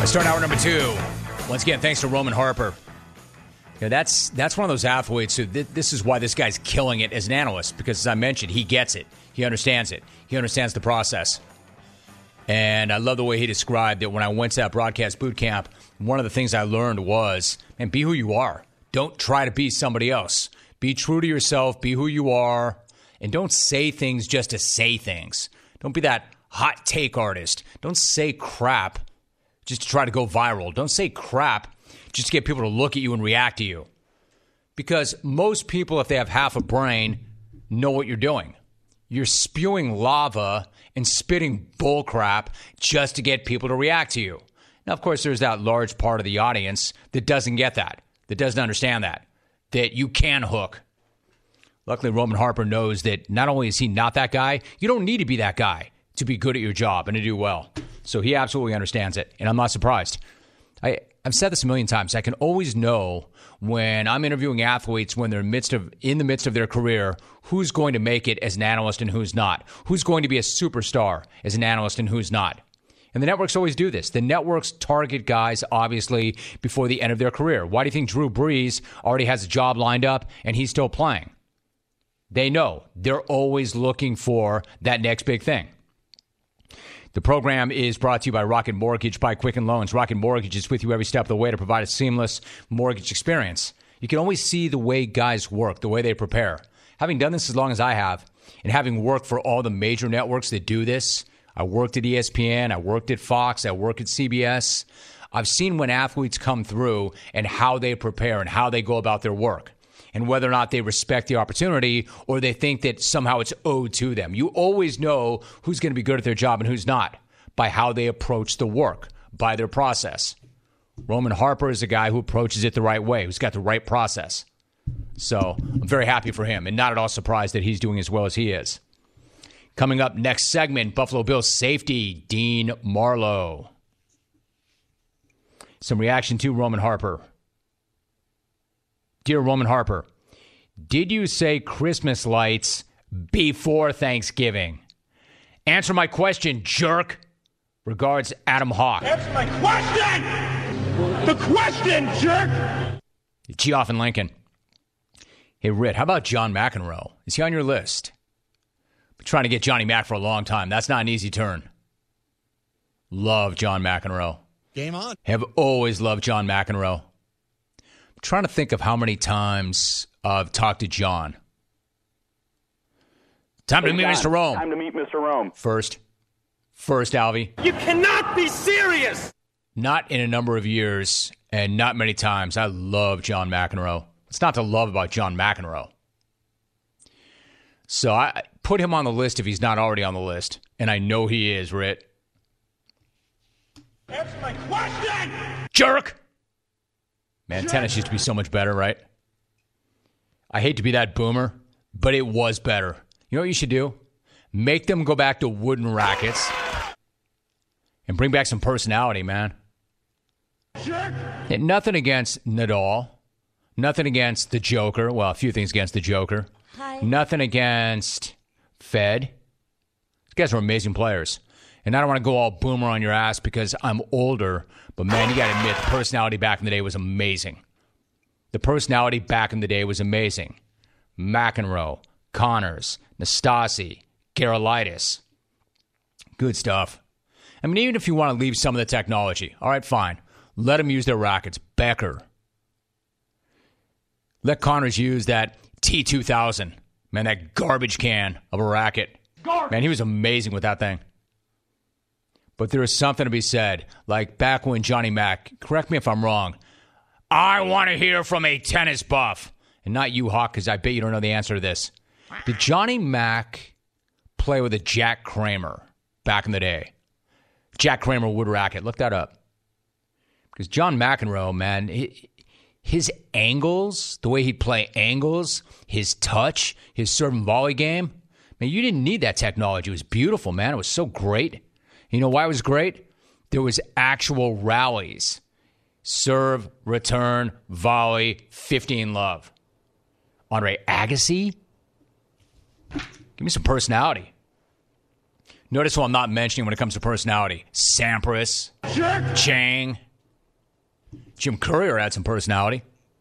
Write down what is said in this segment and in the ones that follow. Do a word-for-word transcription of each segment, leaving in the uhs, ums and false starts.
I start hour number two. Once again, thanks to Roman Harper. You know, that's that's one of those athletes who th- this is why this guy's killing it as an analyst, because as I mentioned, he gets it. He understands it. He understands the process. And I love the way he described that when I went to that broadcast boot camp, one of the things I learned was, man, be who you are. Don't try to be somebody else. Be true to yourself. Be who you are. And don't say things just to say things. Don't be that hot take artist. Don't say crap just to try to go viral. Don't say crap just to get people to look at you and react to you. Because most people, if they have half a brain, know what you're doing. You're spewing lava and spitting bullcrap just to get people to react to you. Now, of course, there's that large part of the audience that doesn't get that, that doesn't understand that, that you can hook. Luckily, Roman Harper knows that not only is he not that guy, you don't need to be that guy to be good at your job and to do well. So he absolutely understands it, and I'm not surprised. I, I've said this a million times. I can always know when I'm interviewing athletes when they're midst of, in the midst of their career, who's going to make it as an analyst and who's not. Who's going to be a superstar as an analyst and who's not. And the networks always do this. The networks target guys, obviously, before the end of their career. Why do you think Drew Brees already has a job lined up and he's still playing? They know. They're always looking for that next big thing. The program is brought to you by Rocket Mortgage by Quicken Loans. Rocket Mortgage is with you every step of the way to provide a seamless mortgage experience. You can always see the way guys work, the way they prepare. Having done this as long as I have, and having worked for all the major networks that do this, I worked at E S P N, I worked at Fox, I worked at C B S. I've seen when athletes come through and how they prepare and how they go about their work, and whether or not they respect the opportunity or they think that somehow it's owed to them. You always know who's going to be good at their job and who's not by how they approach the work, by their process. Roman Harper is a guy who approaches it the right way, who's got the right process. So I'm very happy for him and not at all surprised that he's doing as well as he is. Coming up next segment, Buffalo Bills safety Dean Marlowe. Some reaction to Roman Harper. Dear Roman Harper, did you say Christmas lights before Thanksgiving? Answer my question, jerk. Regards, Adam Hawk. Answer my question! The question, jerk! Geoff in Lincoln. Hey, Rit, how about John McEnroe? Is he on your list? Been trying to get Johnny Mac for a long time. That's not an easy turn. Love John McEnroe. Game on. Have always loved John McEnroe. I'm trying to think of how many times I've talked to John. Time hey, to meet John, Mister Rome. Time to meet Mister Rome. First. First, Alvy. You cannot be serious! Not in a number of years, and not many times. I love John McEnroe. It's not to love about John McEnroe. So I put him on the list if he's not already on the list, and I know he is, Rit. Answer my question! Jerk! Man, Jerk. Tennis used to be so much better, right? I hate to be that boomer, but it was better. You know what you should do? Make them go back to wooden rackets and bring back some personality, man. And nothing against Nadal. Nothing against the Joker. Well, a few things against the Joker. Hi. Nothing against Fed. These guys are amazing players. And I don't want to go all boomer on your ass because I'm older. But, man, you got to admit, the personality back in the day was amazing. The personality back in the day was amazing. McEnroe, Connors, Nastasi, Gerolaitis. Good stuff. I mean, even if you want to leave some of the technology, all right, fine. Let them use their rackets. Becker. Let Connors use that T two thousand. Man, that garbage can of a racket. Garbage. Man, he was amazing with that thing. But there is something to be said. Like back when Johnny Mac, correct me if I'm wrong, I want to hear from a tennis buff. And not you, Hawk, because I bet you don't know the answer to this. Did Johnny Mac play with a Jack Kramer back in the day? Jack Kramer wood racket. Look that up. Because John McEnroe, man, his angles, the way he'd play angles, his touch, his serve and volley game, man, you didn't need that technology. It was beautiful, man. It was so great. You know why it was great? There was actual rallies. Serve, return, volley, fifteen love. Andre Agassi? Give me some personality. Notice who I'm not mentioning when it comes to personality. Sampras, Jerk! Chang, Jim Courier had some personality.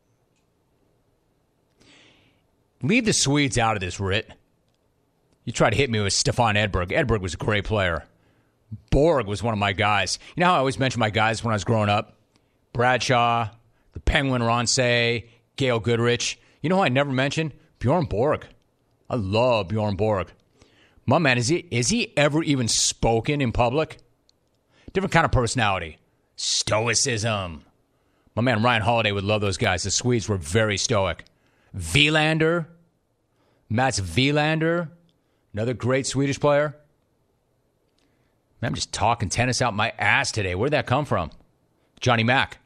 Leave the Swedes out of this, Rit. You tried to hit me with Stefan Edberg. Edberg was a great player. Borg was one of my guys. You know how I always mention my guys when I was growing up? Bradshaw, the Penguin Ronsay, Gail Goodrich. You know who I never mentioned? Bjorn Borg. I love Bjorn Borg. My man, is he, is he ever even spoken in public? Different kind of personality. Stoicism. My man Ryan Holiday would love those guys. The Swedes were very stoic. Wilander. Mats Wilander. Another great Swedish player. Man, I'm just talking tennis out my ass today. Where'd that come from? Johnny Mack.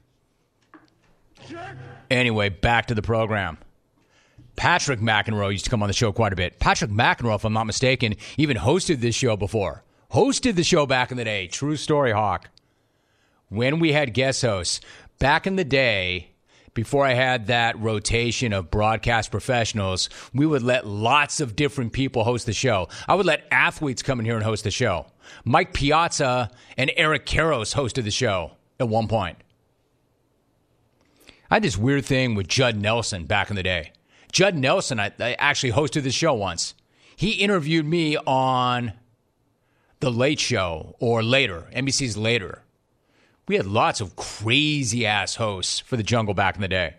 Anyway, back to the program. Patrick McEnroe used to come on the show quite a bit. Patrick McEnroe, if I'm not mistaken, even hosted this show before. Hosted the show back in the day. True story, Hawk. When we had guest hosts, back in the day, before I had that rotation of broadcast professionals, we would let lots of different people host the show. I would let athletes come in here and host the show. Mike Piazza and Eric Karros hosted the show at one point. I had this weird thing with Judd Nelson back in the day. Judd Nelson, I, I actually hosted the show once. He interviewed me on The Late Show or Later, N B C's Later. We had lots of crazy-ass hosts for the Jungle back in the day.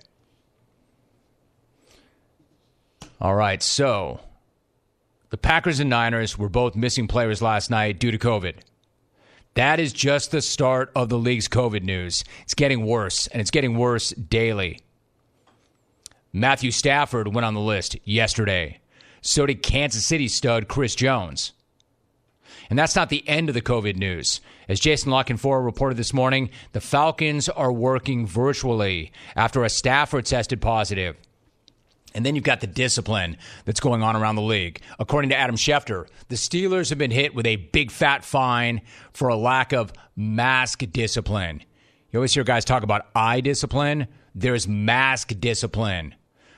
All right, so the Packers and Niners were both missing players last night due to COVID. That is just the start of the league's COVID news. It's getting worse, and it's getting worse daily. Matthew Stafford went on the list yesterday. So did Kansas City stud Chris Jones. And that's not the end of the COVID news. As Jason Lockenfora reported this morning, the Falcons are working virtually after a staffer tested positive. And then you've got the discipline that's going on around the league. According to Adam Schefter, the Steelers have been hit with a big fat fine for a lack of mask discipline. You always hear guys talk about eye discipline. There's mask discipline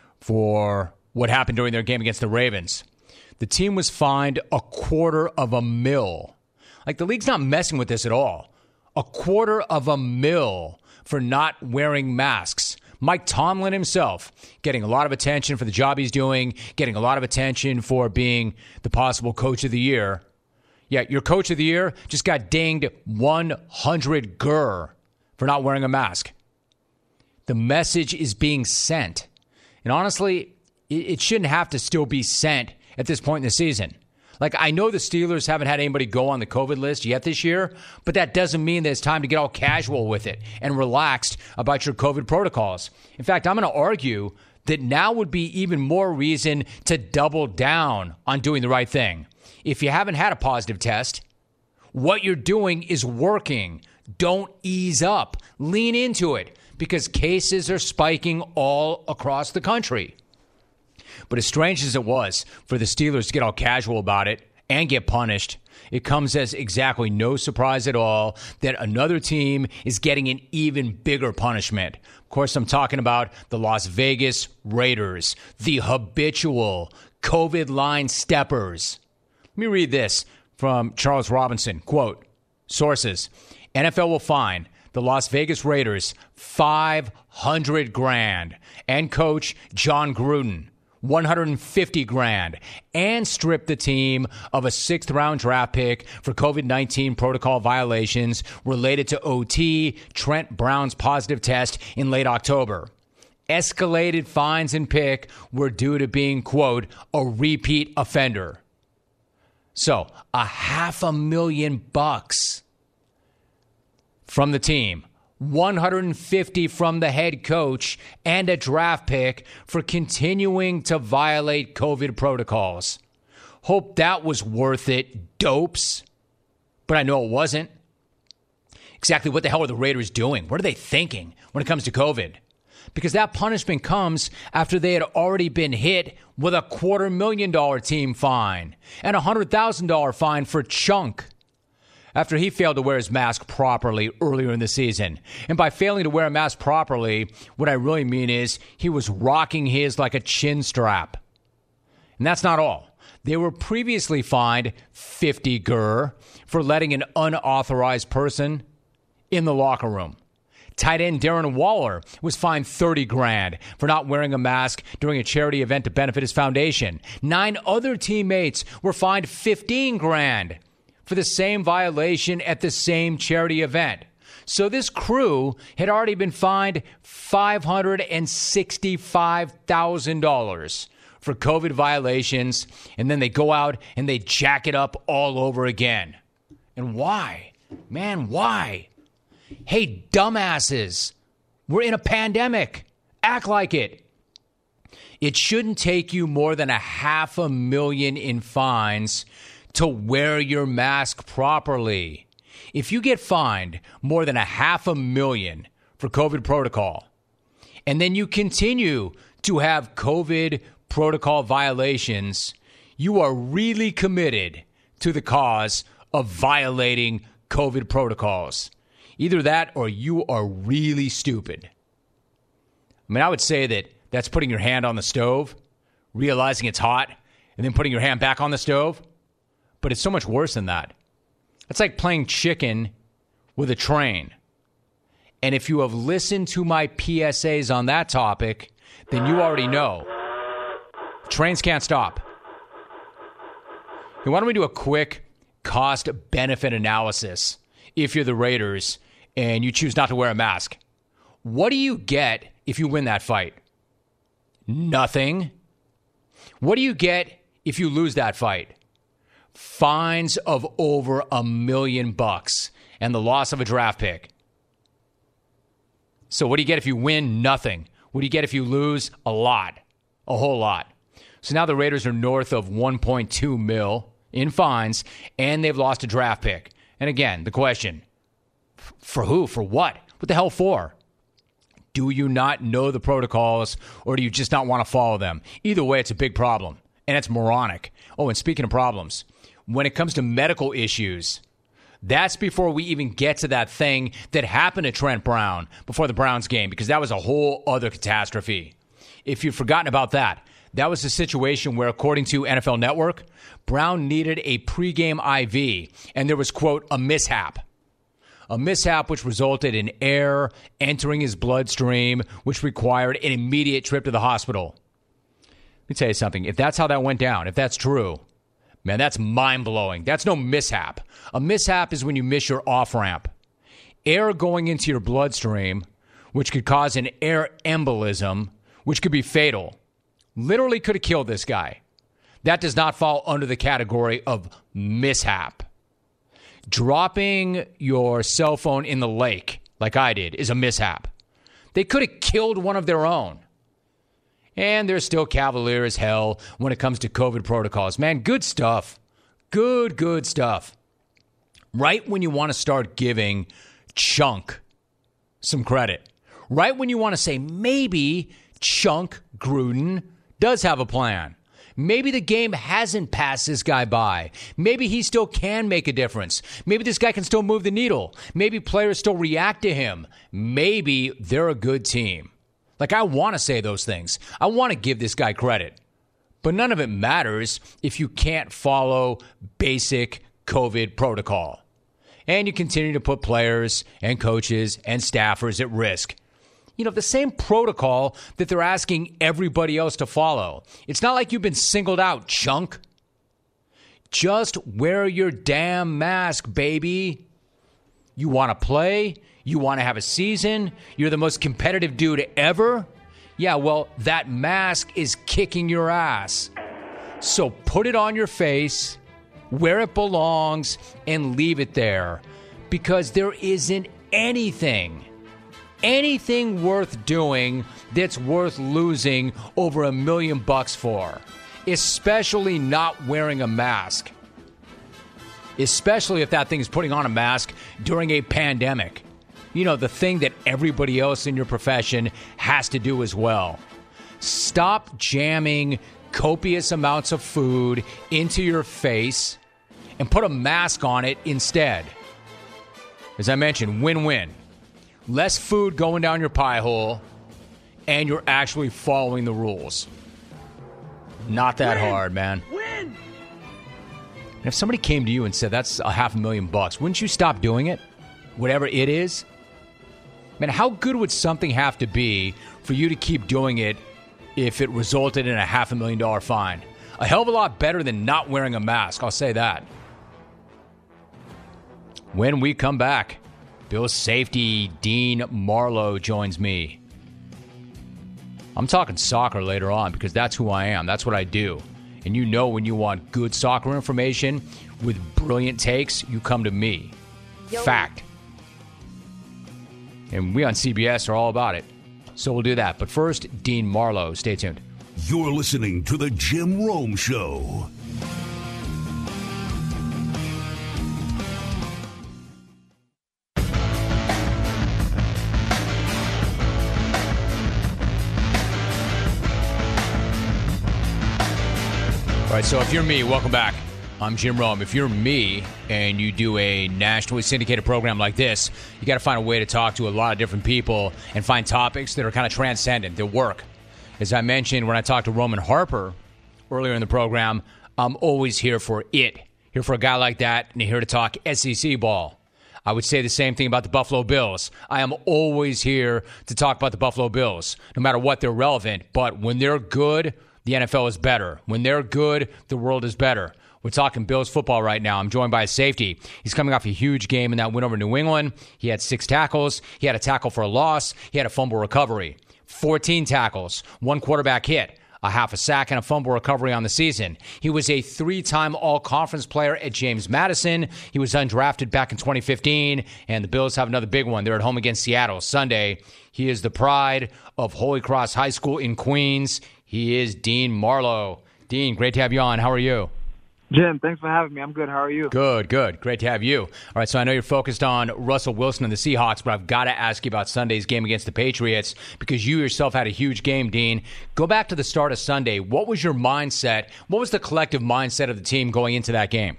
for what happened during their game against the Ravens. The team was fined a quarter of a mil. Like, the league's not messing with this at all. A quarter of a mil for not wearing masks. Mike Tomlin himself getting a lot of attention for the job he's doing, getting a lot of attention for being the possible coach of the year. Yeah, your coach of the year just got dinged one hundred G R for not wearing a mask. The message is being sent. And honestly, it shouldn't have to still be sent at this point in the season. Like, I know the Steelers haven't had anybody go on the COVID list yet this year, but that doesn't mean that it's time to get all casual with it and relaxed about your COVID protocols. In fact, I'm going to argue that now would be even more reason to double down on doing the right thing. If you haven't had a positive test, what you're doing is working. Don't ease up. Lean into it, because cases are spiking all across the country. But as strange as it was for the Steelers to get all casual about it and get punished, it comes as exactly no surprise at all that another team is getting an even bigger punishment. Of course, I'm talking about the Las Vegas Raiders, the habitual COVID line steppers. Let me read this from Charles Robinson. Quote, sources, N F L will fine the Las Vegas Raiders five hundred grand and coach John Gruden one hundred fifty grand and strip the team of a sixth round draft pick for COVID nineteen protocol violations related to O T, Trent Brown's positive test in late October. Escalated fines and pick were due to being, quote, a repeat offender. So, a half a million bucks from the team. one hundred fifty from the head coach and a draft pick for continuing to violate COVID protocols. Hope that was worth it, dopes. But I know it wasn't. Exactly what the hell are the Raiders doing? What are they thinking when it comes to COVID? Because that punishment comes after they had already been hit with a quarter million dollar team fine and a one hundred thousand dollars fine for Chunk, after he failed to wear his mask properly earlier in the season. And by failing to wear a mask properly, what I really mean is he was rocking his like a chin strap. And that's not all. They were previously fined fifty gur for letting an unauthorized person in the locker room. Tight end Darren Waller was fined thirty grand for not wearing a mask during a charity event to benefit his foundation. Nine other teammates were fined fifteen grand for the same violation at the same charity event. So this crew had already been fined five hundred sixty-five thousand dollars for COVID violations, and then they go out and they jack it up all over again. And why? Man, why? Hey, dumbasses, we're in a pandemic. Act like it. It shouldn't take you more than a half a million in fines to wear your mask properly. If you get fined more than a half a million for COVID protocol, and then you continue to have COVID protocol violations, you are really committed to the cause of violating COVID protocols. Either that or you are really stupid. I mean, I would say that that's putting your hand on the stove, realizing it's hot, and then putting your hand back on the stove. But it's so much worse than that. It's like playing chicken with a train. And if you have listened to my P S As on that topic, then you already know. Trains can't stop. Hey, why don't we do a quick cost-benefit analysis if you're the Raiders and you choose not to wear a mask? What do you get if you win that fight? Nothing. What do you get if you lose that fight? Fines of over a million bucks and the loss of a draft pick. So what do you get if you win? Nothing. What do you get if you lose? A lot. A whole lot. So now the Raiders are north of one point two mil in fines, and they've lost a draft pick. And again, the question, f- for who? For what? What the hell for? Do you not know the protocols, or do you just not want to follow them? Either way, it's a big problem, and it's moronic. Oh, and speaking of problems, when it comes to medical issues, that's before we even get to that thing that happened to Trent Brown before the Browns game, because that was a whole other catastrophe. If you've forgotten about that, that was a situation where, according to N F L Network, Brown needed a pregame I V, and there was, quote, a mishap. A mishap which resulted in air entering his bloodstream, which required an immediate trip to the hospital. Let me tell you something. If that's how that went down, if that's true, man, that's mind-blowing. That's no mishap. A mishap is when you miss your off-ramp. Air going into your bloodstream, which could cause an air embolism, which could be fatal. Literally could have killed this guy. That does not fall under the category of mishap. Dropping your cell phone in the lake, like I did, is a mishap. They could have killed one of their own. And they're still cavalier as hell when it comes to COVID protocols. Man, good stuff. Good, good stuff. Right when you want to start giving Chunk some credit. Right when you want to say maybe Chunk Gruden does have a plan. Maybe the game hasn't passed this guy by. Maybe he still can make a difference. Maybe this guy can still move the needle. Maybe players still react to him. Maybe they're a good team. Like, I want to say those things. I want to give this guy credit. But none of it matters if you can't follow basic COVID protocol. And you continue to put players and coaches and staffers at risk. You know, the same protocol that they're asking everybody else to follow. It's not like you've been singled out, Chunk. Just wear your damn mask, baby. You want to play? You want to have a season? You're the most competitive dude ever? Yeah, well, that mask is kicking your ass. So put it on your face, where it belongs, and leave it there. Because there isn't anything Anything worth doing that's worth losing over a million bucks for. Especially not wearing a mask. Especially if that thing is putting on a mask during a pandemic. You know, the thing that everybody else in your profession has to do as well. Stop jamming copious amounts of food into your face and put a mask on it instead. As I mentioned, win-win. Less food going down your pie hole, and you're actually following the rules. Not that Win! hard, man. Win! And if somebody came to you and said, that's a half a million bucks, wouldn't you stop doing it? Whatever it is? Man, how good would something have to be for you to keep doing it if it resulted in a half a million dollar fine? A hell of a lot better than not wearing a mask, I'll say that. When we come back, Bills safety Dean Marlowe joins me. I'm talking soccer later on because that's who I am. That's what I do. And you know when you want good soccer information with brilliant takes, you come to me. Yo. Fact. And we on C B S are all about it. So we'll do that. But first, Dean Marlowe. Stay tuned. You're listening to The Jim Rome Show. All right, so if you're me, welcome back. I'm Jim Rome. If you're me and you do a nationally syndicated program like this, you got to find a way to talk to a lot of different people and find topics that are kind of transcendent, that work. As I mentioned when I talked to Roman Harper earlier in the program, I'm always here for it. Here for a guy like that, and here to talk S E C ball. I would say the same thing about the Buffalo Bills. I am always here to talk about the Buffalo Bills, no matter what they're relevant. But when they're good, the N F L is better. When they're good, the world is better. We're talking Bills football right now. I'm joined by a safety. He's coming off a huge game in that win over New England. He had six tackles. He had a tackle for a loss. He had a fumble recovery. fourteen tackles, one quarterback hit, a half a sack, and a fumble recovery on the season. He was a three-time all-conference player at James Madison. He was undrafted back in twenty fifteen, and the Bills have another big one. They're at home against Seattle Sunday. He is the pride of Holy Cross High School in Queens. He is Dean Marlowe. Dean, great to have you on. How are you? Jim, thanks for having me. I'm good. How are you? Good, good. Great to have you. All right, so I know you're focused on Russell Wilson and the Seahawks, but I've got to ask you about Sunday's game against the Patriots because you yourself had a huge game, Dean. Go back to the start of Sunday. What was your mindset? What was the collective mindset of the team going into that game?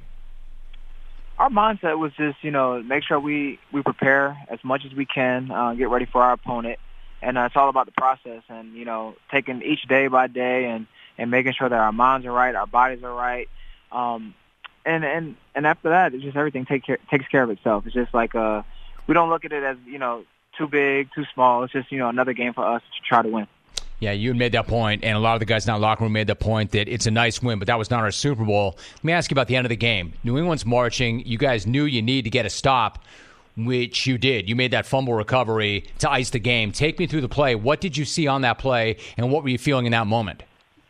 Our mindset was just, you know, make sure we, we prepare as much as we can, uh, get ready for our opponent. And uh, it's all about the process and, you know, taking each day by day and, and making sure that our minds are right, our bodies are right. Um, and, and, and after that, it's just everything take care, takes care of itself. It's just like uh, we don't look at it as, you know, too big, too small. It's just, you know, another game for us to try to win. Yeah, you made that point, and a lot of the guys in that locker room made the point that it's a nice win, but that was not our Super Bowl. Let me ask you about the end of the game. New England's marching. You guys knew you need to get a stop, which you did. You made that fumble recovery to ice the game. Take me through the play. What did you see on that play, and what were you feeling in that moment?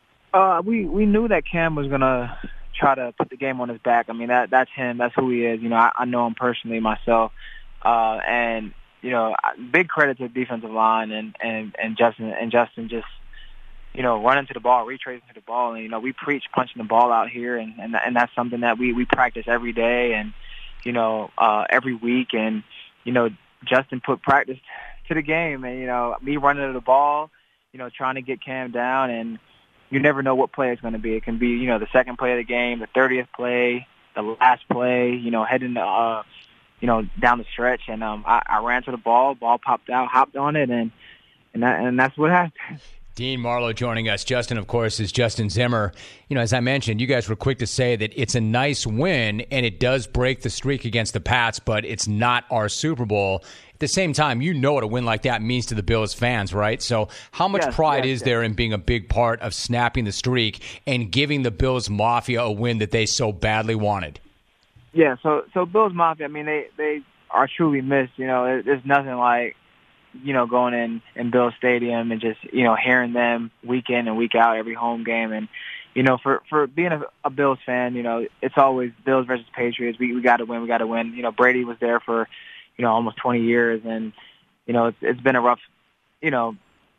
Uh, we, we knew that Cam was going to try to put the game on his back. I mean, that that's him. That's who he is. You know, I, I know him personally myself. Uh, and, you know, big credit to the defensive line and, and, and Justin and Justin just, you know, running to the ball, retracing to the ball. And, you know, we preach punching the ball out here, and, and, and that's something that we, we practice every day and, you know, uh, every week. And, you know, Justin put practice to the game. And, you know, me running to the ball, you know, trying to get Cam down, and you never know what play it's going to be. It can be, you know, the second play of the game, the thirtieth play, the last play, you know, heading, uh, you know, down the stretch. And um, I, I ran to the ball, ball popped out, hopped on it, and and, that, and that's what happened. Dean Marlowe joining us. Justin, of course, is Justin Zimmer. You know, as I mentioned, you guys were quick to say that it's a nice win, and it does break the streak against the Pats, but it's not our Super Bowl. At the same time, you know what a win like that means to the Bills fans, right? So how much yes, pride yes, is yes. there in being a big part of snapping the streak and giving the Bills Mafia a win that they so badly wanted? Yeah, so so Bills Mafia, I mean, they, they are truly missed. You know, it, there's nothing like, you know, going in, in Bills Stadium and just, you know, hearing them week in and week out, every home game. And, you know, for, for being a, a Bills fan, you know, it's always Bills versus Patriots. We, we got to win. We got to win. You know, Brady was there for, you know, almost twenty years. And, you know, it's, it's been a rough, you know,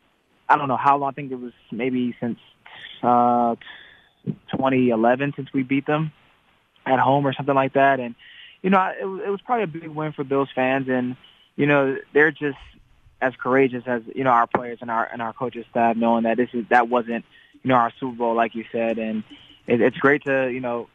I don't know how long. I think it was maybe since uh, twenty eleven since we beat them at home or something like that. And, you know, it, it was probably a big win for Bills fans. And, you know, they're just as courageous as, you know, our players and our and our coaches staff, knowing that this is that wasn't, you know, our Super Bowl, like you said. And it, it's great to, you know,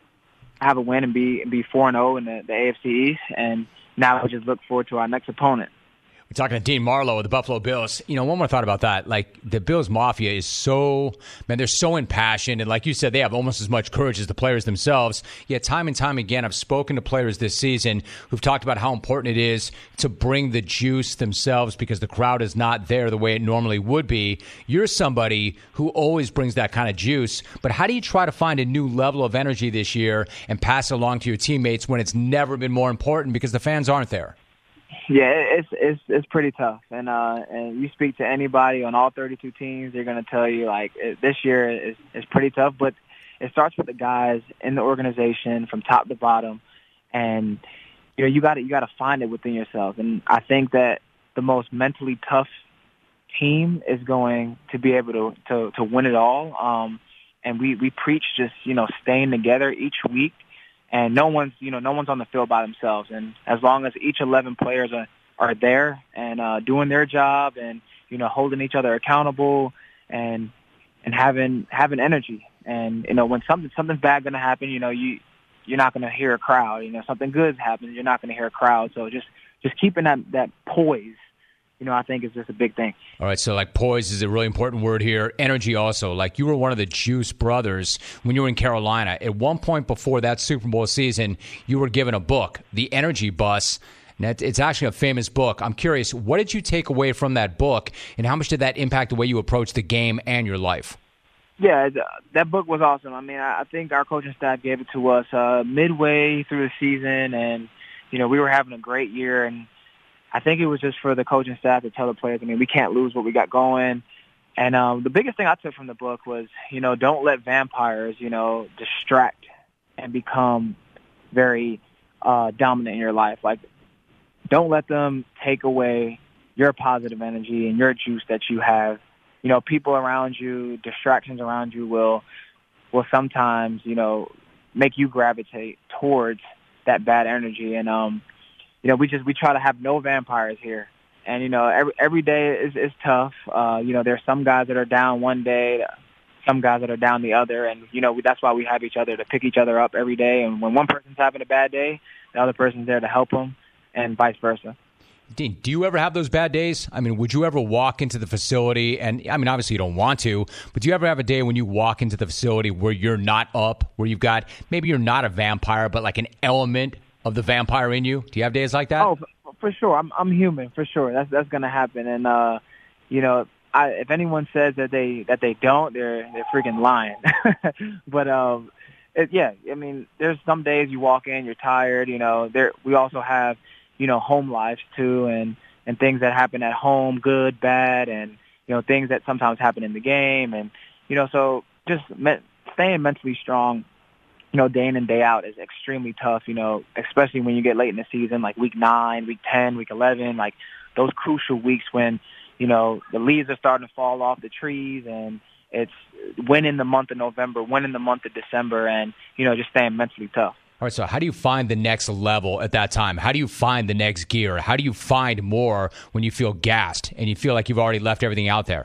have a win and be and be four and zero in the, the A F C East. And now we just look forward to our next opponent. We're talking to Dean Marlowe of the Buffalo Bills. You know, one more thought about that. Like, the Bills Mafia is so, man, they're so impassioned. And like you said, they have almost as much courage as the players themselves. Yet time and time again, I've spoken to players this season who've talked about how important it is to bring the juice themselves because the crowd is not there the way it normally would be. You're somebody who always brings that kind of juice. But how do you try to find a new level of energy this year and pass it along to your teammates when it's never been more important because the fans aren't there? Yeah, it's it's it's pretty tough, and uh, and you speak to anybody on all thirty-two teams, they're going to tell you like it, this year is is pretty tough. But it starts with the guys in the organization from top to bottom, and you know you got to you got to find it within yourself. And I think that the most mentally tough team is going to be able to to, to win it all. Um, and we we preach just you know staying together each week. And no one's, you know, no one's on the field by themselves. And as long as each eleven players are, are there and uh, doing their job and, you know, holding each other accountable and and having having energy. And, you know, when something something's bad going to happen, you know, you, you're not going to hear a crowd. You know, something good happens, you're not going to hear a crowd. So just, just keeping that, that poise, you know, I think is just a big thing. All right, so like poise is a really important word here. Energy also. Like you were one of the Juice brothers when you were in Carolina. At one point before that Super Bowl season, you were given a book, The Energy Bus. And it's actually a famous book. I'm curious, what did you take away from that book, and how much did that impact the way you approach the game and your life? Yeah, that book was awesome. I mean, I think our coaching staff gave it to us uh, midway through the season, and, you know, we were having a great year, and I think it was just for the coaching staff to tell the players, I mean, we can't lose what we got going. And um, the biggest thing I took from the book was, you know, don't let vampires, you know, distract and become very uh, dominant in your life. Like, don't let them take away your positive energy and your juice that you have. You know, people around you, distractions around you will will sometimes, you know, make you gravitate towards that bad energy. And, um, You know, we just we try to have no vampires here, and you know, every every day is is tough. Uh, you know, there's some guys that are down one day, some guys that are down the other, and you know, that's why we have each other to pick each other up every day. And when one person's having a bad day, the other person's there to help them, and vice versa. Dean, do you ever have those bad days? I mean, would you ever walk into the facility, and I mean, obviously you don't want to, but do you ever have a day when you walk into the facility where you're not up, where you've got, maybe you're not a vampire, but like an element of the vampire in you? Do you have days like that? Oh, for sure. I'm I'm human, for sure. That's that's going to happen. And uh, you know, I, if anyone says that they that they don't, they're they're freaking lying. But um, it, yeah, I mean, there's some days you walk in, you're tired. You know, there we also have you know home lives too, and and things that happen at home, good, bad, and you know things that sometimes happen in the game, and you know, so just me- staying mentally strong, you know, day in and day out is extremely tough, you know, especially when you get late in the season, like week nine, week ten, week eleven, like those crucial weeks when, you know, the leaves are starting to fall off the trees and it's when in the month of November, when in the month of December, and, you know, just staying mentally tough. All right, so how do you find the next level at that time? How do you find the next gear? How do you find more when you feel gassed and you feel like you've already left everything out there?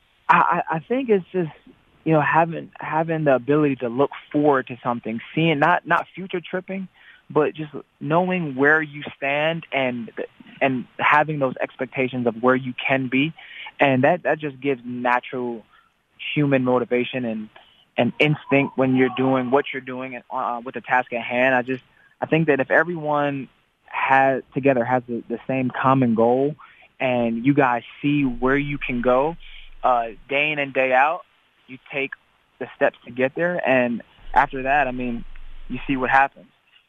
I, I think it's just, you know, having having the ability to look forward to something, seeing not not future tripping, but just knowing where you stand and and having those expectations of where you can be, and that that just gives natural human motivation and and instinct when you're doing what you're doing uh, with the task at hand. I just I think that if everyone has together has the, the same common goal, and you guys see where you can go uh, day in and day out, you take the steps to get there, and after that, I mean, you see what happens.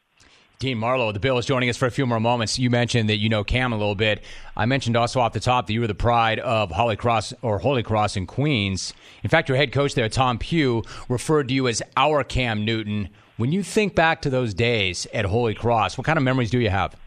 Dean Marlowe, the Bills, joining us for a few more moments. You mentioned that you know Cam a little bit. I mentioned also off the top that you were the pride of Holy Cross or Holy Cross in Queens. In fact, your head coach there, Tom Pugh, referred to you as our Cam Newton. When you think back to those days at Holy Cross, what kind of memories do you have?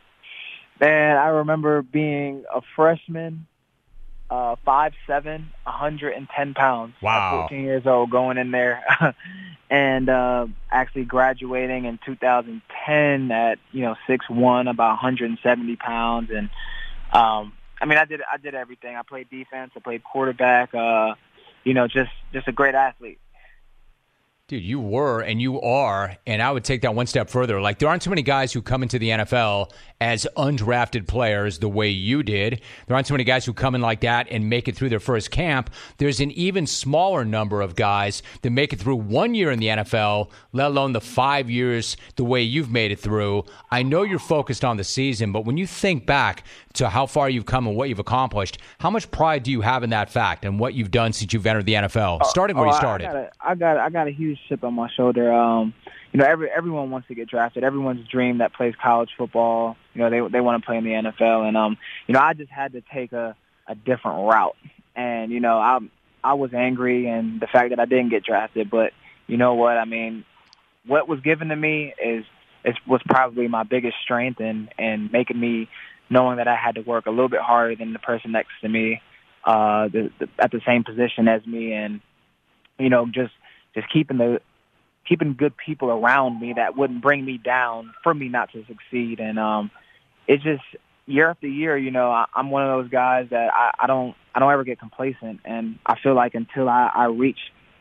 Man, I remember being a freshman, uh, five seven, one hundred ten pounds. Wow. fourteen years old, going in there. And uh, actually graduating in two thousand ten at, you know, six one, about one hundred seventy pounds. And, um, I mean, I did I did everything. I played defense. I played quarterback. Uh, you know, just, just a great athlete. Dude, you were and you are, and I would take that one step further. Like, there aren't too many guys who come into the N F L as undrafted players the way you did. There aren't too many guys who come in like that and make it through their first camp. There's an even smaller number of guys that make it through one year in the N F L, let alone the five years the way you've made it through. I know you're focused on the season, but when you think back to how far you've come and what you've accomplished, how much pride do you have in that fact and what you've done since you've entered the N F L, starting where oh, you started? I got, a, I got I got a huge chip on my shoulder. Um, you know, every everyone wants to get drafted. Everyone's dream that plays college football, you know, they they want to play in the N F L. And um, you know, I just had to take a, a different route. And you know, I I was angry and the fact that I didn't get drafted. But you know what? I mean, what was given to me is is was probably my biggest strength, and and making me knowing that I had to work a little bit harder than the person next to me, uh, the, the, at the same position as me, and you know, just just keeping the keeping good people around me that wouldn't bring me down for me not to succeed. And um, it's just year after year, you know, I, I'm one of those guys that I, I don't I don't ever get complacent, and I feel like until I, I reach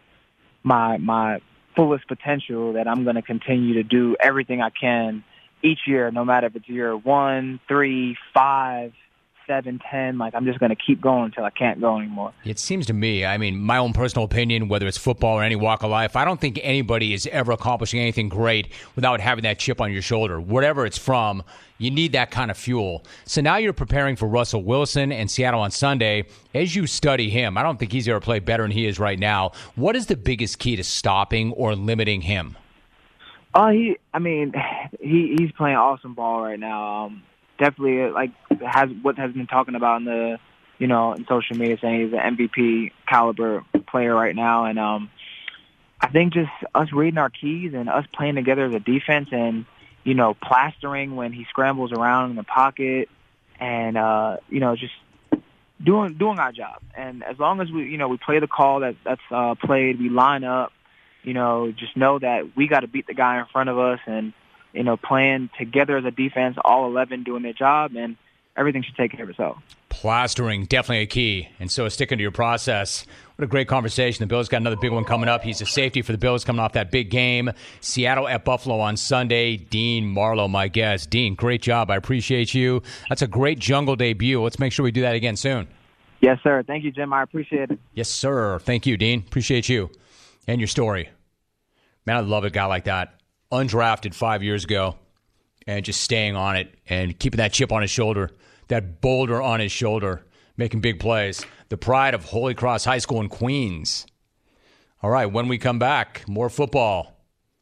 my my fullest potential, that I'm going to continue to do everything I can each year, no matter if it's year one, three, five, seven, ten. Like, I'm just going to keep going until I can't go anymore. It seems to me, I mean, my own personal opinion, whether it's football or any walk of life, I don't think anybody is ever accomplishing anything great without having that chip on your shoulder. Whatever it's from, you need that kind of fuel. So now you're preparing for Russell Wilson and Seattle on Sunday. As you study him, I don't think he's ever played better than he is right now. What is the biggest key to stopping or limiting him? Oh, he. I mean, he he's playing awesome ball right now. Um, definitely, like has what has been talking about in the, you know, in social media, saying he's an M V P caliber player right now. And um, I think just us reading our keys and us playing together as a defense, and you know, plastering when he scrambles around in the pocket, and uh, you know, just doing doing our job. And as long as we, you know, we play the call that that's uh, played, we line up. You know, just know that we got to beat the guy in front of us, and, you know, playing together as a defense, all eleven doing their job, and everything should take care of itself. Plastering, definitely a key. And so sticking to your process. What a great conversation. The Bills got another big one coming up. He's a safety for the Bills coming off that big game. Seattle at Buffalo on Sunday. Dean Marlowe, my guest. Dean, great job. I appreciate you. That's a great jungle debut. Let's make sure we do that again soon. Yes, sir. Thank you, Jim. I appreciate it. Yes, sir. Thank you, Dean. Appreciate you. And your story. Man, I love a guy like that. Undrafted five years ago and just staying on it and keeping that chip on his shoulder, that boulder on his shoulder, making big plays. The pride of Holy Cross High School in Queens. All right, when we come back, more football.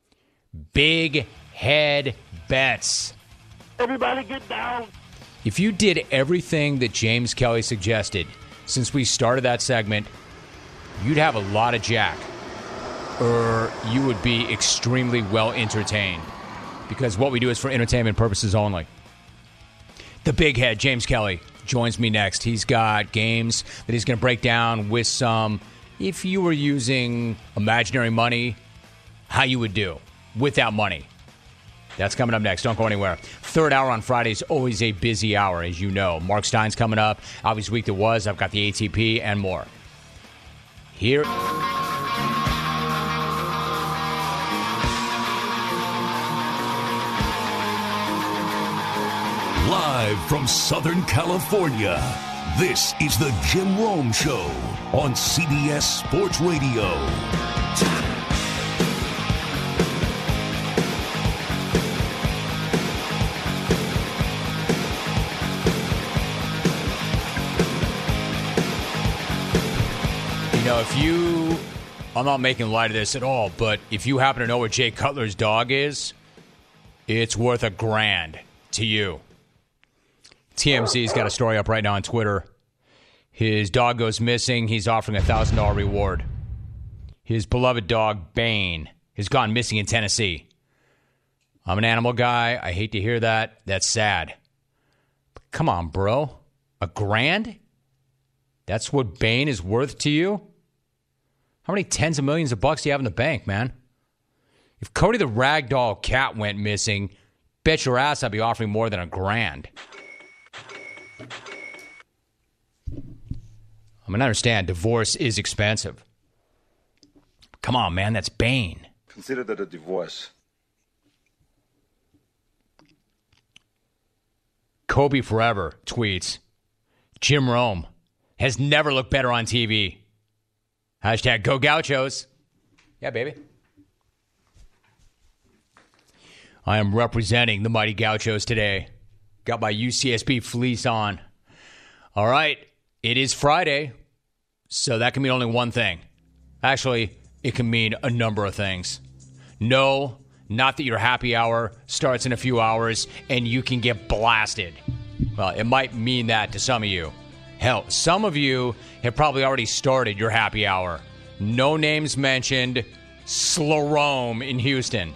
Big head bets. Everybody get down. If you did everything that James Kelly suggested since we started that segment, you'd have a lot of jack. Or you would be extremely well entertained, because what we do is for entertainment purposes only. The big head, James Kelly, joins me next. He's got games that he's going to break down with some, if you were using imaginary money, how you would do with that money. That's coming up next. Don't go anywhere. Third hour on Friday is always a busy hour, as you know. Mark Stein's coming up. Obvious week that was. I've got the A T P and more. Here... Live from Southern California, this is the Jim Rome Show on C B S Sports Radio. You know, if you... I'm not making light of this at all, but if you happen to know where Jay Cutler's dog is, it's worth a grand to you. T M Z's got a story up right now on Twitter. His dog goes missing. He's offering a one thousand dollars reward. His beloved dog, Bane, has gone missing in Tennessee. I'm an animal guy. I hate to hear that. That's sad. But come on, bro. A grand? That's what Bane is worth to you? How many tens of millions of bucks do you have in the bank, man? If Cody the Ragdoll cat went missing, bet your ass I'd be offering more than a grand. I mean, I understand divorce is expensive. Come on, man, that's Bane. consider that a divorce. Kobe Forever tweets, Jim Rome has never looked better on T V. Hashtag Go Gauchos. Yeah, baby. I am representing the mighty Gauchos today. Got my U C S B fleece on. All right, it is Friday, so that can mean only one thing. Actually, it can mean a number of things. No, not that your happy hour starts in a few hours and you can get blasted. Well, it might mean that to some of you. Hell, some of you have probably already started your happy hour. No names mentioned. Slarome in Houston.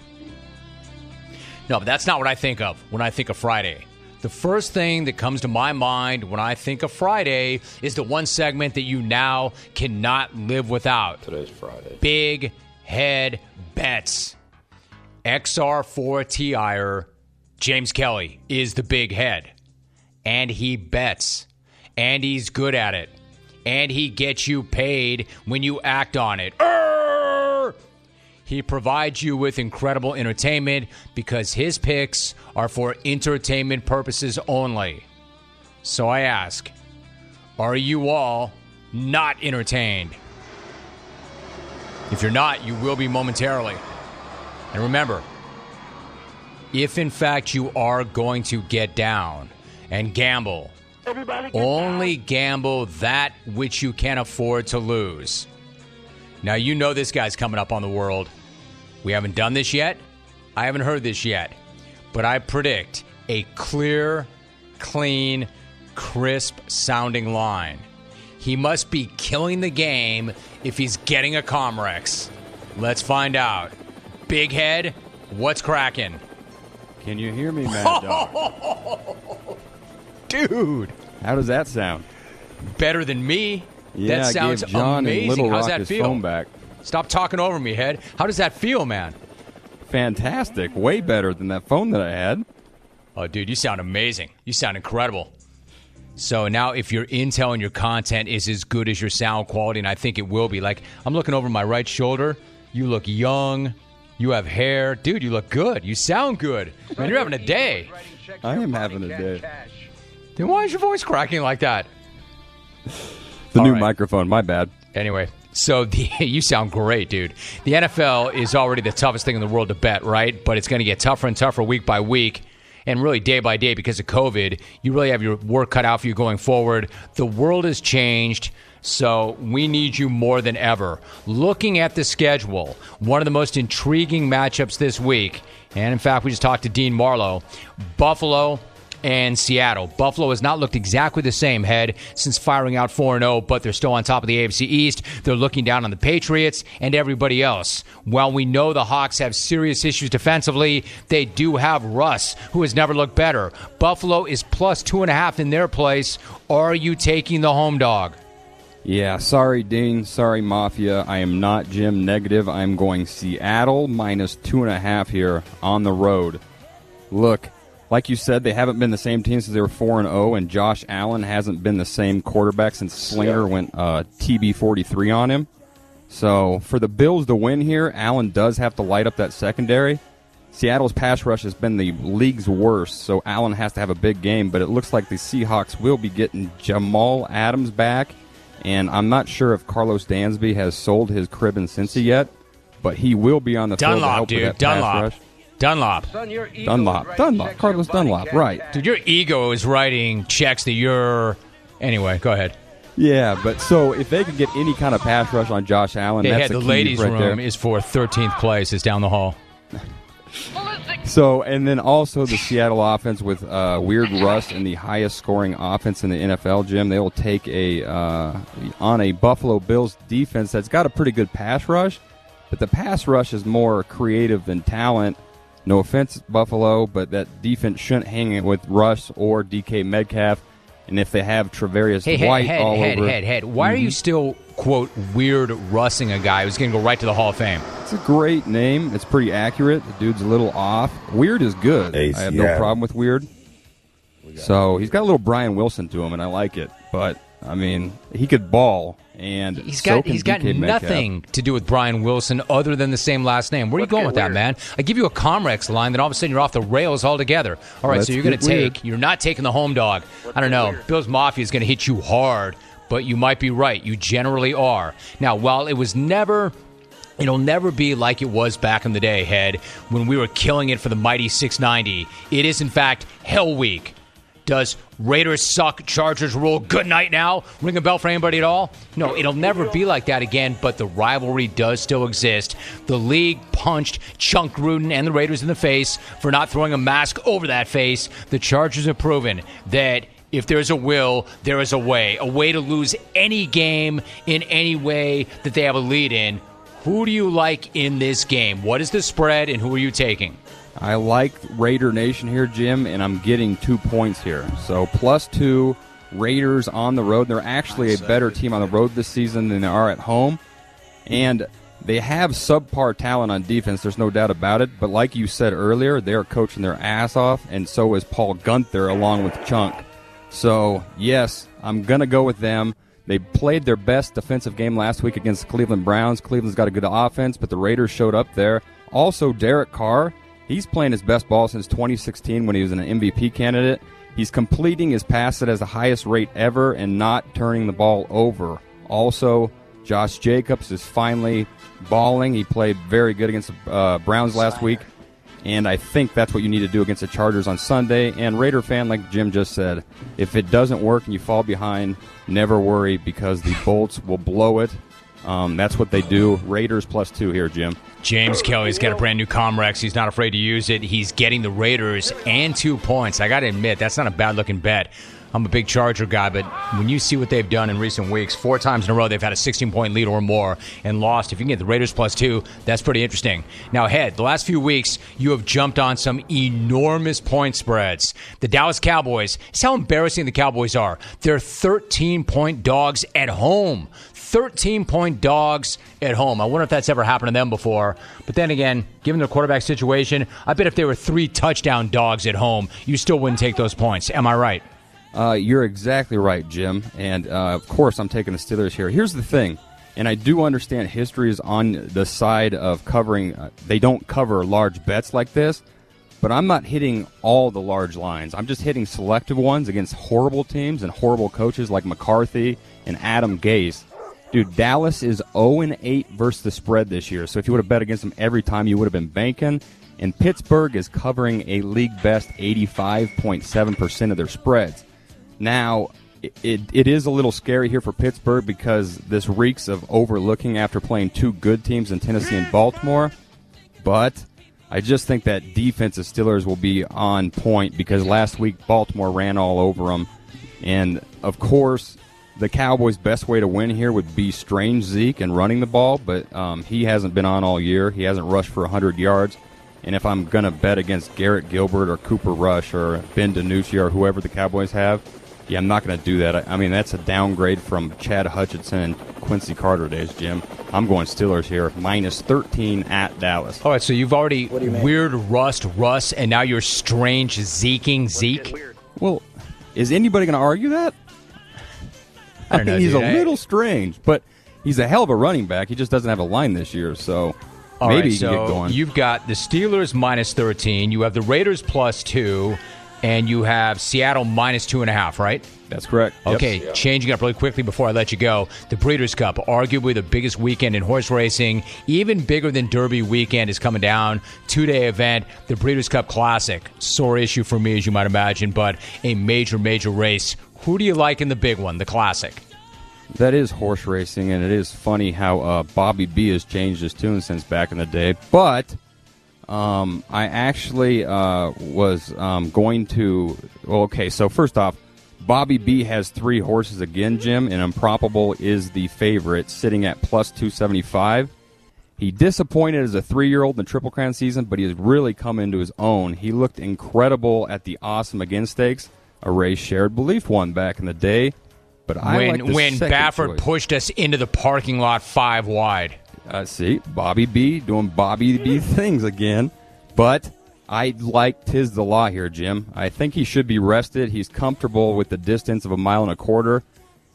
No, but that's not what I think of when I think of Friday. The first thing that comes to my mind when I think of Friday is the one segment that you now cannot live without. Today's Friday. Big Head Bets. X R four T-ire James Kelly is the big head. And he bets. And he's good at it. And he gets you paid when you act on it. Arr! He provides you with incredible entertainment because his picks are for entertainment purposes only. So I ask, are you all not entertained? If you're not, you will be momentarily. And remember, if in fact you are going to get down and gamble, only gamble that which you can afford to lose. Now, you know this guy's coming up on the world. We haven't done this yet. I haven't heard this yet. But I predict a clear, clean, crisp-sounding line. He must be killing the game if he's getting a Comrex. Let's find out. Big Head, what's cracking? Can you hear me, Mad Dog? Dude. How does that sound? Better than me. Yeah, that sounds I gave John amazing. in Little How's Rock that his feel? phone back. Stop talking over me, Head. How does that feel, man? Fantastic. Way better than that phone that I had. Oh, dude, you sound amazing. You sound incredible. So now if your intel and your content is as good as your sound quality, and I think it will be, like, I'm looking over my right shoulder. You look young. You have hair. Dude, you look good. You sound good. Man, you're having a day. I am having a day. Then why is your voice cracking like that? The All new right. microphone, my bad. Anyway, so the, you sound great, dude. The N F L is already the toughest thing in the world to bet, right? But it's going to get tougher and tougher week by week. And really day by day because of COVID. You really have your work cut out for you going forward. The world has changed, so we need you more than ever. Looking at the schedule, one of the most intriguing matchups this week, and in fact, we just talked to Dean Marlowe, Buffalo and Seattle. Buffalo has not looked exactly the same, Head, since firing out four and oh, but they're still on top of the A F C East. They're looking down on the Patriots and everybody else. While we know the Hawks have serious issues defensively, they do have Russ, who has never looked better. Buffalo is plus two and a half in their place. Are you taking the home dog? Yeah, sorry, Dean. Sorry, Mafia. I am not Jim negative. I'm going Seattle minus two and a half here on the road. Look, like you said, they haven't been the same team since they were four and oh, and Josh Allen hasn't been the same quarterback since Slinger went uh, T B forty-three on him. So for the Bills to win here, Allen does have to light up that secondary. Seattle's pass rush has been the league's worst, so Allen has to have a big game, but it looks like the Seahawks will be getting Jamal Adams back, and I'm not sure if Carlos Dansby has sold his crib in Cincy yet, but he will be on the field to Dunlop, help dude. with that Dunlop. pass rush. Dunlop. Dunlop. Dunlop. Carlos Dunlop, right. Dude, your ego is writing checks that you're... Anyway, go ahead. Yeah, but so if they could get any kind of pass rush on Josh Allen, Hey, that's Head, the the key ladies' right room there. is for thirteenth place. It's down the hall. So, and then also the Seattle offense with uh, Weird Russ and the highest scoring offense in the N F L, Jim. They will take a uh, on a Buffalo Bills defense that's got a pretty good pass rush, but the pass rush is more creative than talent. No offense, Buffalo, but that defense shouldn't hang it with Russ or D K Metcalf. And if they have Tre'Davious Hey, White head, all head, over, head, head. Why Mhm. are you still, quote, weird Russing a guy who's going to go right to the Hall of Fame? It's a great name. It's pretty accurate. The dude's a little off. Weird is good. Hey, I have no Seattle. problem with Weird. So he's got a little Brian Wilson to him, and I like it. But I mean, he could ball. And he's so got he's got D K nothing Metcalf. to do with Brian Wilson other than the same last name. Where are you going with that, man? I give you a Comrex line, then all of a sudden you're off the rails altogether. All right, Let's so you're going to get take, you're not taking the home dog. I don't know. Bills Mafia is going to hit you hard, but you might be right. You generally are. Now, while it was never... It'll never be like it was back in the day, Head, when we were killing it for the mighty six ninety. It is, in fact, Hell Week. Does Raiders suck, Chargers rule, good night now? Ring a bell for anybody at all? No, it'll never be like that again, but the rivalry does still exist. The league punched Chunk Gruden and the Raiders in the face for not throwing a mask over that face. The Chargers have proven that if there's a will, there is a way. A way to lose any game in any way that they have a lead in. Who do you like in this game? What is the spread, and who are you taking? I like Raider Nation here, Jim, and I'm getting two points here. So plus two, Raiders on the road. They're actually a better team on the road this season than they are at home. And they have subpar talent on defense, there's no doubt about it. But like you said earlier, they're coaching their ass off, and so is Paul Gunther along with Chunk. So, yes, I'm going to go with them. They played their best defensive game last week against the Cleveland Browns. Cleveland's got a good offense, but the Raiders showed up there. Also, Derek Carr, he's playing his best ball since twenty sixteen when he was an M V P candidate. He's completing his passes at the highest rate ever and not turning the ball over. Also, Josh Jacobs is finally balling. He played very good against the uh, Browns last week, and I think that's what you need to do against the Chargers on Sunday. And Raider fan, like Jim just said, if it doesn't work and you fall behind, never worry because the Bolts will blow it. Um, that's what they do. Raiders plus two here, Jim. James Kelly's got a brand new Comrex. He's not afraid to use it. He's getting the Raiders and two points. I got to admit, that's not a bad-looking bet. I'm a big Charger guy, but when you see what they've done in recent weeks, four times in a row they've had a sixteen-point lead or more and lost. If you can get the Raiders plus two, that's pretty interesting. Now, Head, the last few weeks you have jumped on some enormous point spreads. The Dallas Cowboys, it's how embarrassing the Cowboys are. They're thirteen-point dogs at home. thirteen-point dogs at home. I wonder if that's ever happened to them before. But then again, given their quarterback situation, I bet if they were three touchdown dogs at home, you still wouldn't take those points. Am I right? Uh, you're exactly right, Jim. And, uh, of course, I'm taking the Steelers here. Here's the thing, and I do understand history is on the side of covering. Uh, they don't cover large bets like this, but I'm not hitting all the large lines. I'm just hitting selective ones against horrible teams and horrible coaches like McCarthy and Adam Gase. Dude, Dallas is oh and eight versus the spread this year, so if you would have bet against them every time, you would have been banking. And Pittsburgh is covering a league-best eighty-five point seven percent of their spreads. Now, it, it, it is a little scary here for Pittsburgh because this reeks of overlooking after playing two good teams in Tennessee and Baltimore. But I just think that defensive Steelers will be on point because last week Baltimore ran all over them. And, of course, the Cowboys' best way to win here would be strange Zeke and running the ball, but um, he hasn't been on all year. He hasn't rushed for one hundred yards. And if I'm going to bet against Garrett Gilbert or Cooper Rush or Ben DiNucci or whoever the Cowboys have, yeah, I'm not going to do that. I, I mean, that's a downgrade from Chad Hutchinson and Quincy Carter days, Jim. I'm going Steelers here, minus thirteen at Dallas. All right, so you've already weird Rust Russ, and now you're strange Zeking Zeke? Well, is anybody going to argue that? I don't know, I mean, he's dude. a little strange, but he's a hell of a running back. He just doesn't have a line this year, so All maybe right, he can so get going. You've got the Steelers minus thirteen. You have the Raiders plus two. And you have Seattle minus two and a half, right? That's correct. Yep. Okay, yeah. Changing up really quickly before I let you go. The Breeders' Cup, arguably the biggest weekend in horse racing, even bigger than Derby weekend, is coming down. Two-day event, the Breeders' Cup Classic. Sore issue for me, as you might imagine, but a major, major race. Who do you like in the big one, the Classic? That is horse racing, and it is funny how uh, Bobby B has changed his tune since back in the day. But um, I actually uh, was um, going to... Well, okay, so first off, Bobby B has three horses again, Jim, and Improbable is the favorite, sitting at plus two seventy-five. He disappointed as a three-year-old in the Triple Crown season, but he has really come into his own. He looked incredible at the Awesome Again Stakes, a race Shared Belief won back in the day. But I when like the when second Baffert choice. pushed us into the parking lot five wide. Uh, see, Bobby B doing Bobby B things again. But I like Tiz the Law here, Jim. I think he should be rested. He's comfortable with the distance of a mile and a quarter.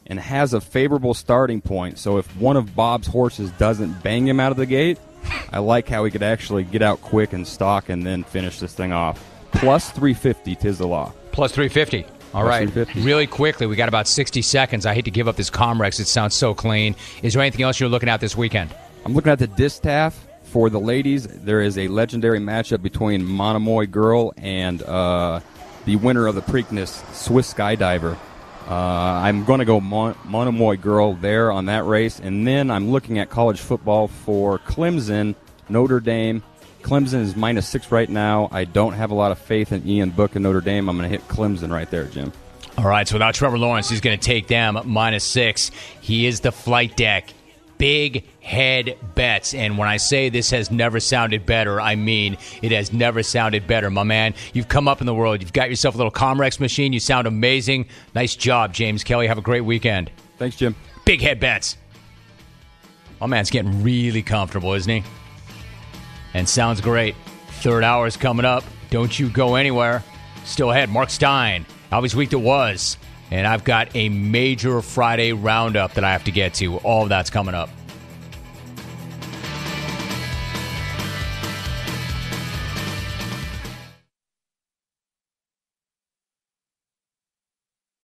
and has a favorable starting point. So if one of Bob's horses doesn't bang him out of the gate, I like how he could actually get out quick and stalk and then finish this thing off. Plus three fifty, tis the law. Plus three fifty. All Plus right. three fifty. Really quickly, we got about sixty seconds. I hate to give up this Comrex. It sounds so clean. Is there anything else you're looking at this weekend? I'm looking at the distaff. For the ladies, there is a legendary matchup between Monomoy Girl and uh, the winner of the Preakness, Swiss Skydiver. Uh, I'm going to go Mon- Monomoy Girl there on that race. And then I'm looking at college football for Clemson, Notre Dame. Clemson is minus six right now. I don't have a lot of faith in Ian Book and Notre Dame. I'm going to hit Clemson right there, Jim. All right, so without Trevor Lawrence, he's going to take them minus six. He is the flight deck. Big head bets. And when I say this has never sounded better, I mean it has never sounded better. My man, you've come up in the world. You've got yourself a little Comrex machine. You sound amazing. Nice job, James Kelly. Have a great weekend. Thanks, Jim. Big head bets. My man's getting really comfortable, isn't he? And sounds great. Third hour is coming up. Don't you go anywhere. Still ahead, Mark Stein. Always week that was. And I've got a major Friday roundup that I have to get to. All of that's coming up.